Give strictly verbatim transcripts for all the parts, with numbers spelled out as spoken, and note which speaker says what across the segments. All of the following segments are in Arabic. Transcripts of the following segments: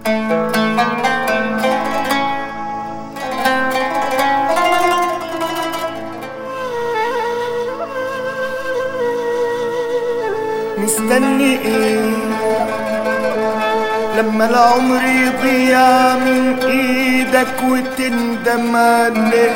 Speaker 1: مستني ايه لما العمر يضيع من ايدك وتندم عليه؟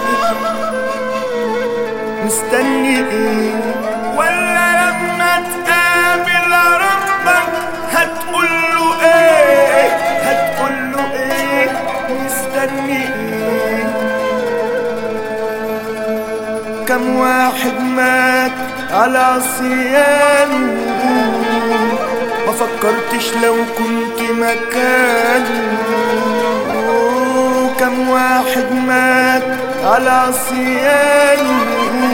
Speaker 1: مستني ايه ولا لما تقابل ربك هتقوله ايه؟ هتقوله ايه؟ مستني ايه؟ كم واحد مات على عصيانه ما فكرتش لو كنت مكانه. كم واحد مات على عصيانه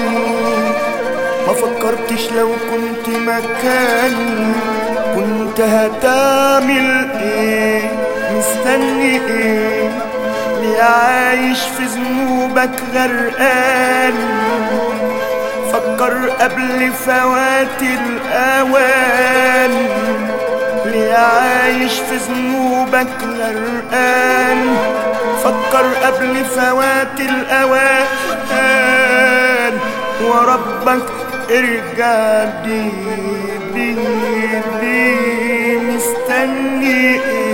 Speaker 1: ما فكرتش لو كنت مكانه كنت هتعمل ايه؟ مستني ايه؟ ليه عايش في ذنوبك غرقان؟ فكر قبل فوات الأوان. ليه عايش في ذنوبك غرقان؟ فكر قبل فوات الأوان وربك ارجع دي دي دي. مستني ايه؟